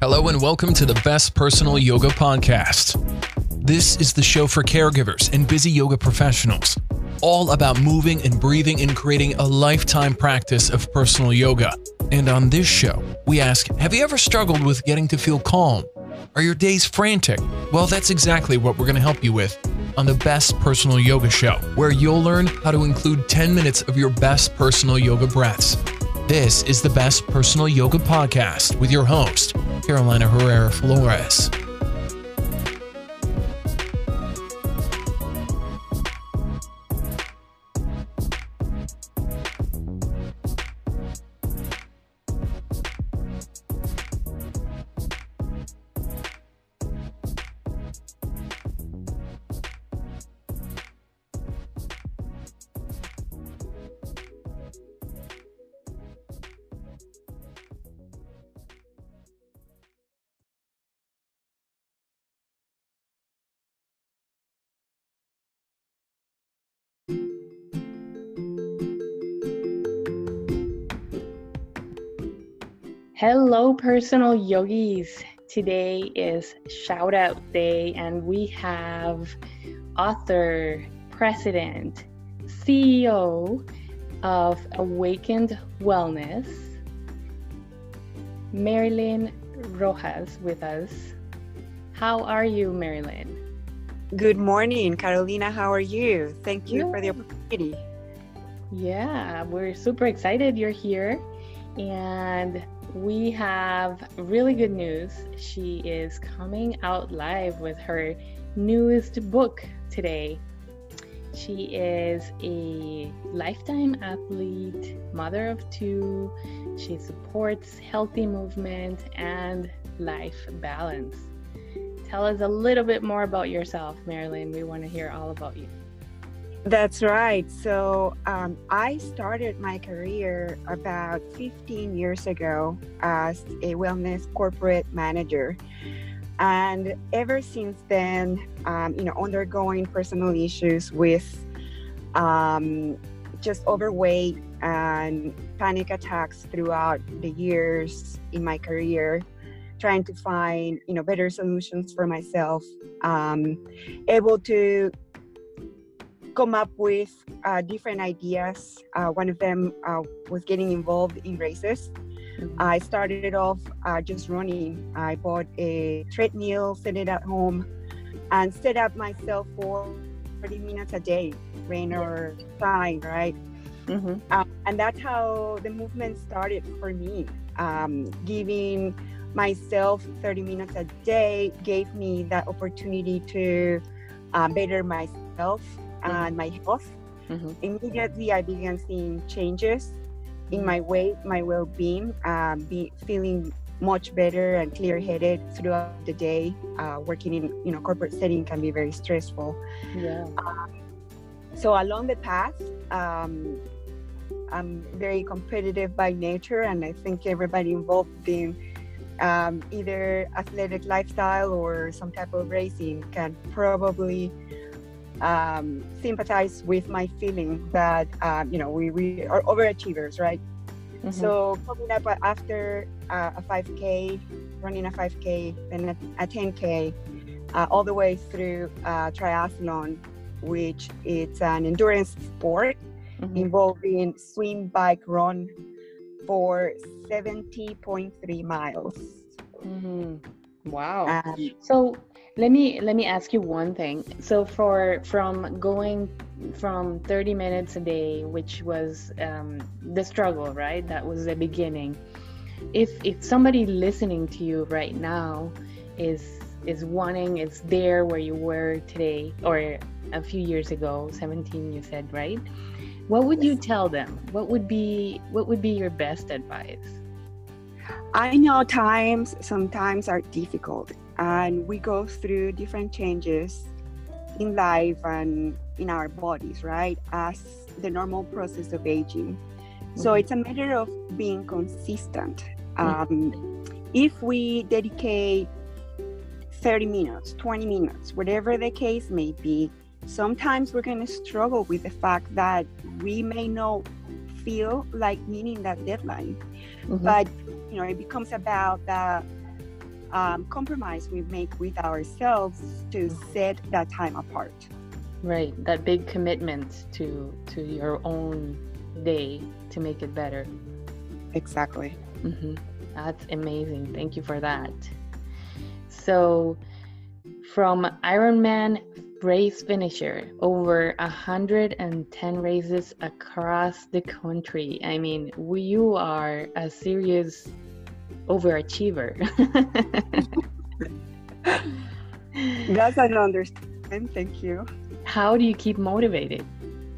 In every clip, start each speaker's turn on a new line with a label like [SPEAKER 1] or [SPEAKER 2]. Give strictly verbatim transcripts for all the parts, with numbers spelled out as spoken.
[SPEAKER 1] Hello and welcome to the Best Personal Yoga Podcast. This is the show for caregivers and busy yoga professionals, all about moving and breathing and creating a lifetime practice of personal yoga. And on this show, we ask, have you ever struggled with getting to feel calm? Are your days frantic? Well, that's exactly what we're going to help you with on the Best Personal Yoga Show, where you'll learn how to include ten minutes of your best personal yoga breaths. This is the Best Personal Yoga Podcast with your host, Carolina Herrera Flores.
[SPEAKER 2] Hello, personal yogis. Today is shout out day, and we have author, president, C E O of Awakened Wellness, Marilyn Rojas, with us. How are you, Marilyn?
[SPEAKER 3] Good morning, Carolina. How are you? Thank you yeah. for the opportunity.
[SPEAKER 2] Yeah, we're super excited you're here. And we have really good news. She is coming out live with her newest book today. She is a lifetime athlete, mother of two. She supports healthy movement and life balance. Tell us a little bit more about yourself, Marilyn. We want to hear all about you.
[SPEAKER 3] That's right. So um, I started my career about fifteen years ago as a wellness corporate manager. And ever since then, um, you know, undergoing personal issues with um, just overweight and panic attacks throughout the years in my career, trying to find, you know, better solutions for myself, um, able to come up with uh, different ideas. Uh, one of them uh, was getting involved in races. Mm-hmm. I started it off uh, just running. I bought a treadmill, set it at home, and set up myself for thirty minutes a day, rain or shine, right? Mm-hmm. Um, and that's how the movement started for me. Um, giving myself thirty minutes a day gave me that opportunity to uh, better myself and my health. Mm-hmm. Immediately, I began seeing changes in my weight, my well-being, um, be feeling much better and clear-headed throughout the day. Uh, working in, you know, corporate setting can be very stressful. Yeah. Um, so along the path, um, I'm very competitive by nature, and I think everybody involved in um, either athletic lifestyle or some type of racing can probably um sympathize with my feeling that um you know we, we are overachievers, right? Mm-hmm. So coming up after uh, a five K, running a five K, then a, a ten K, uh, all the way through uh, triathlon, which it's an endurance sport. Mm-hmm. involving swim, bike, run for seventy point three miles.
[SPEAKER 2] Mm-hmm. Wow. Um, so Let me let me ask you one thing. So for from going from thirty minutes a day, which was um, the struggle, right? That was the beginning. If if somebody listening to you right now is is wanting, it's there where you were today or a few years ago, seventeen, you said, right? What would you tell them? What would be what would be your best advice?
[SPEAKER 3] I know times sometimes are difficult, and we go through different changes in life and in our bodies, right? As the normal process of aging. Mm-hmm. So it's a matter of being consistent. Um, if we dedicate thirty minutes, twenty minutes, whatever the case may be, sometimes we're going to struggle with the fact that we may not feel like meeting that deadline. Mm-hmm. But, you know, it becomes about the um, compromise we make with ourselves to set that time apart.
[SPEAKER 2] Right, that big commitment to to your own day to make it better.
[SPEAKER 3] Exactly.
[SPEAKER 2] Mm-hmm. That's amazing. Thank you for that. So, from Ironman race finisher, over one hundred ten races across the country. I mean, we, you are a serious overachiever.
[SPEAKER 3] That's an understatement. Thank you.
[SPEAKER 2] How do you keep motivated?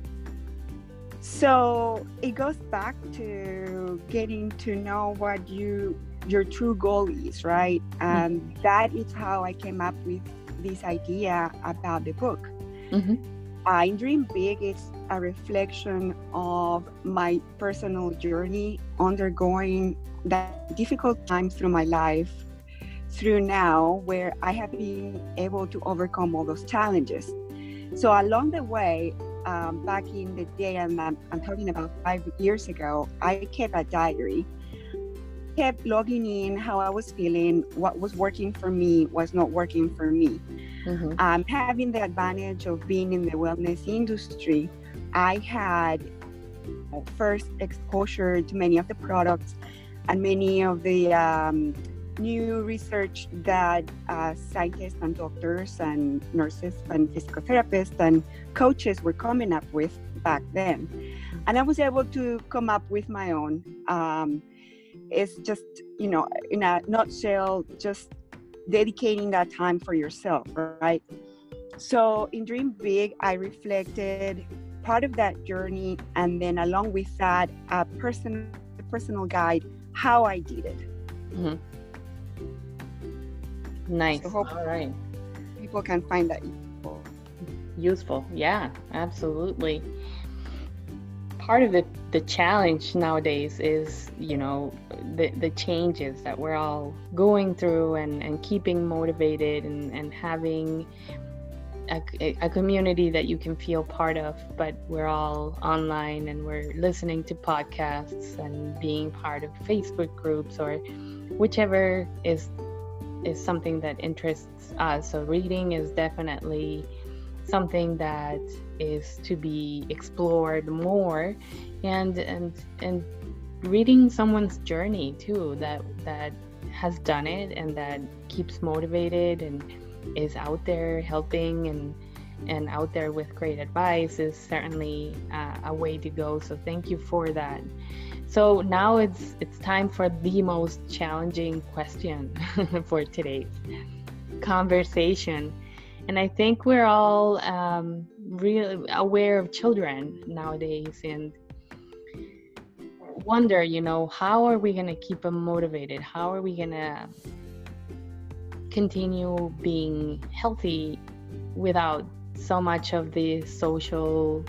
[SPEAKER 3] So it goes back to getting to know what you your true goal is, right? And mm-hmm. that is how I came up with this idea about the book.
[SPEAKER 2] Mm-hmm.
[SPEAKER 3] Uh, in Dream Big, it's a reflection of my personal journey undergoing that difficult time through my life through now, where I have been able to overcome all those challenges. So along the way, um, back in the day, and I'm, I'm talking about five years ago, I kept a diary, kept logging in how I was feeling, what was working for me, was not working for me.
[SPEAKER 2] Mm-hmm.
[SPEAKER 3] Um, having the advantage of being in the wellness industry, I had first exposure to many of the products and many of the um, new research that uh, scientists and doctors and nurses and physical therapists and coaches were coming up with back then. And I was able to come up with my own. Um, it's just, you know, in a nutshell, just dedicating that time for yourself, right? So in Dream Big, I reflected part of that journey, and then along with that, a personal, personal guide, how I did it.
[SPEAKER 2] Mm-hmm. Nice.
[SPEAKER 3] So hope
[SPEAKER 2] all right.
[SPEAKER 3] People can find that useful.
[SPEAKER 2] Useful, yeah, absolutely. Part of the, the challenge nowadays is, you know, the, the changes that we're all going through, and, and keeping motivated, and, and having a, a community that you can feel part of. But we're all online, and we're listening to podcasts and being part of Facebook groups, or whichever is is something that interests us. So reading is definitely something that is to be explored more, and and and reading someone's journey too, that that has done it and that keeps motivated and is out there helping and and out there with great advice is certainly uh, a way to go. So thank you for that. So now it's it's time for the most challenging question for today's conversation. And I think we're all um, really aware of children nowadays, and wonder, you know, how are we going to keep them motivated? How are we going to continue being healthy without so much of the social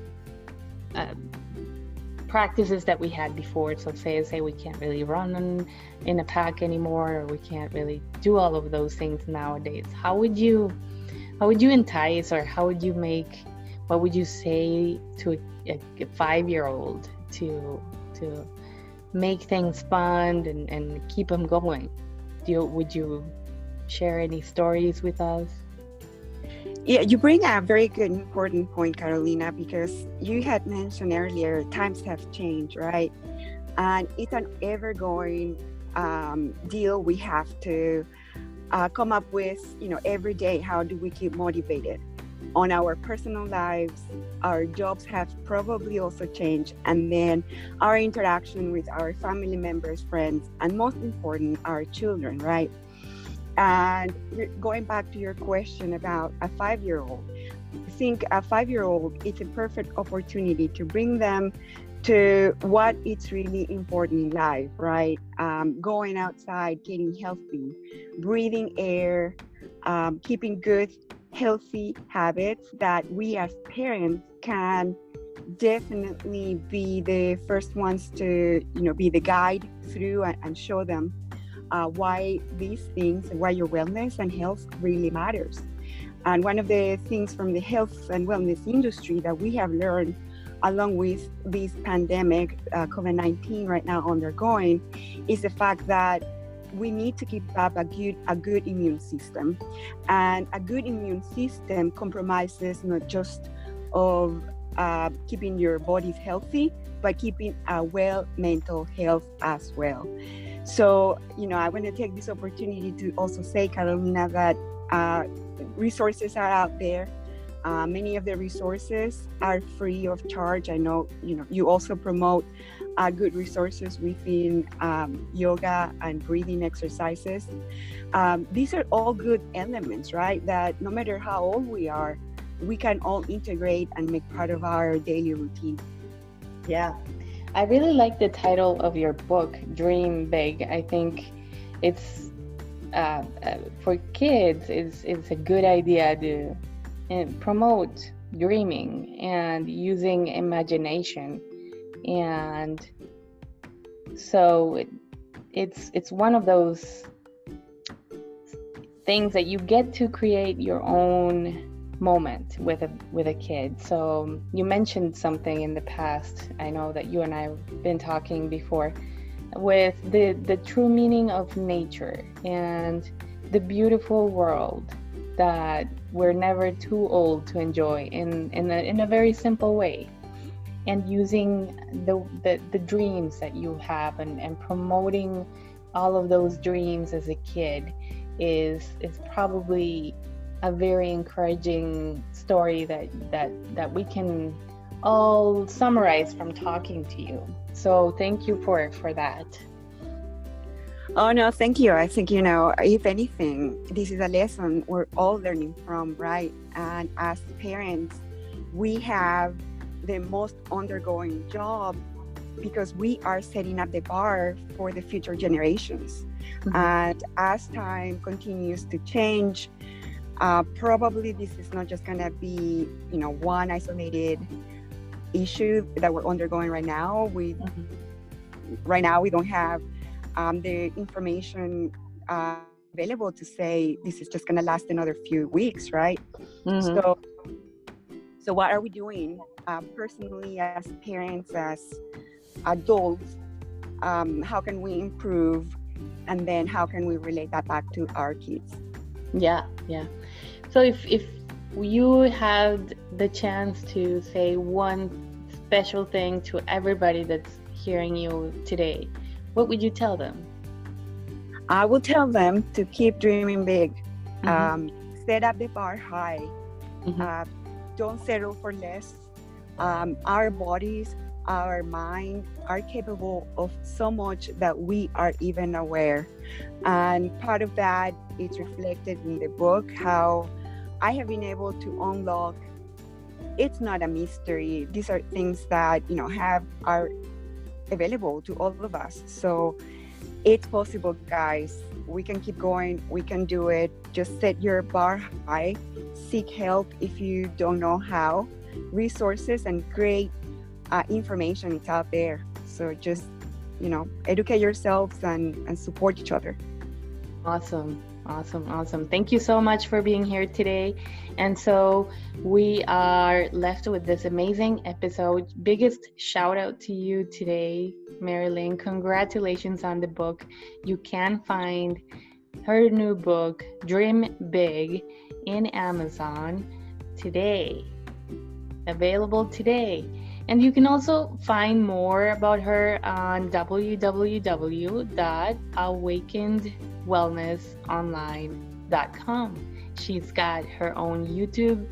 [SPEAKER 2] uh, practices that we had before? So say, say we can't really run in, in a pack anymore, or we can't really do all of those things nowadays. How would you How would you entice, or how would you make, what would you say to a, a five-year-old to to make things fun and, and keep them going? Do you, would you share any stories with us?
[SPEAKER 3] Yeah, you bring a very good, important point, Carolina, because you had mentioned earlier, times have changed, right? And it's an ever-going um, deal we have to Uh, come up with, you know, every day. How do we keep motivated? On our personal lives, our jobs have probably also changed, and then our interaction with our family members, friends, and most important, our children, right? And going back to your question about a five-year-old, I think a five-year-old, it's a perfect opportunity to bring them to what it's really important in life, right? Um, going outside, getting healthy, breathing air, um, keeping good, healthy habits that we as parents can definitely be the first ones to, you know, be the guide through and, and show them uh, why these things, why your wellness and health really matters. And one of the things from the health and wellness industry that we have learned along with this pandemic, uh, COVID nineteen right now undergoing, is the fact that we need to keep up a good a good immune system, and a good immune system compromises not just of uh, keeping your bodies healthy, but keeping a well mental health as well. So, you know, I want to take this opportunity to also say, Carolina, that uh, resources are out there. Uh, many of the resources are free of charge. I know, you know, you also promote uh, good resources within um, yoga and breathing exercises. Um, these are all good elements, right? That no matter how old we are, we can all integrate and make part of our daily routine.
[SPEAKER 2] Yeah. I really like the title of your book, Dream Big. I think it's uh, uh, for kids, it's, it's a good idea to uh, promote dreaming and using imagination. And so it, it's it's one of those things that you get to create your own moment with a with a kid. So you mentioned something in the past, I know that you and I have been talking before, with the the true meaning of nature and the beautiful world that we're never too old to enjoy in in a, in a very simple way, and using the, the the dreams that you have and and promoting all of those dreams as a kid is is probably a very encouraging story that that that we can all summarize from talking to you. So thank you for for that.
[SPEAKER 3] Oh no, thank you. I think, you know, if anything, this is a lesson we're all learning from, right? And as parents, we have the most undergoing job because we are setting up the bar for the future generations. Mm-hmm. And as time continues to change, Uh, probably this is not just gonna be, you know, one isolated issue that we're undergoing right now. We, mm-hmm. right now, we don't have um, the information uh, available to say this is just gonna last another few weeks, right? Mm-hmm. So, so what are we doing uh, personally as parents, as adults? Um, how can we improve, and then how can we relate that back to our kids?
[SPEAKER 2] Yeah, yeah. So if, if you had the chance to say one special thing to everybody that's hearing you today, what would you tell them?
[SPEAKER 3] I will tell them to keep dreaming big. Mm-hmm. Um, set up the bar high. Mm-hmm. Uh, don't settle for less. Um, our bodies, our mind are capable of so much that we are even aware. And part of that is reflected in the book, how I have been able to unlock. It's not a mystery. These are things that, you know, have are available to all of us. So it's possible, guys. We can keep going. We can do it. Just set your bar high. Seek help if you don't know how. Resources and great uh, information is out there. So just, you know, educate yourselves and, and support each other.
[SPEAKER 2] Awesome. Awesome. Awesome. Thank you so much for being here today. And so we are left with this amazing episode. Biggest shout out to you today, Marilyn. Congratulations on the book. You can find her new book, Dream Big, in Amazon today. Available today. And you can also find more about her on w w w dot awakened wellness online dot com. She's got her own YouTube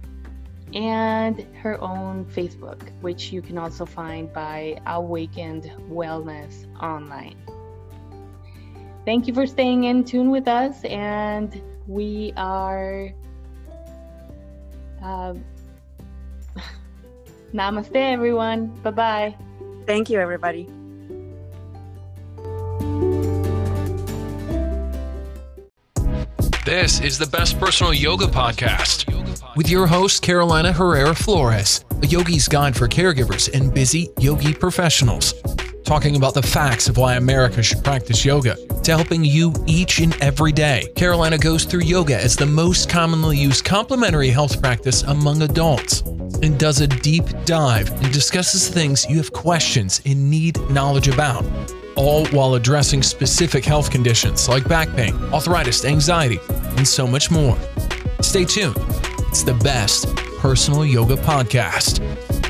[SPEAKER 2] and her own Facebook, which you can also find by Awakened Wellness Online. Thank you for staying in tune with us, and we are uh, namaste, everyone. Bye-bye.
[SPEAKER 3] Thank you, everybody.
[SPEAKER 1] This is the Best Personal Yoga Podcast with your host, Carolina Herrera Flores, a yogi's guide for caregivers and busy yogi professionals, talking about the facts of why America should practice yoga to helping you each and every day. Carolina goes through yoga as the most commonly used complementary health practice among adults and does a deep dive and discusses things you have questions and need knowledge about. all while addressing specific health conditions like back pain, arthritis, anxiety, and so much more. Stay tuned. It's the best personal yoga podcast.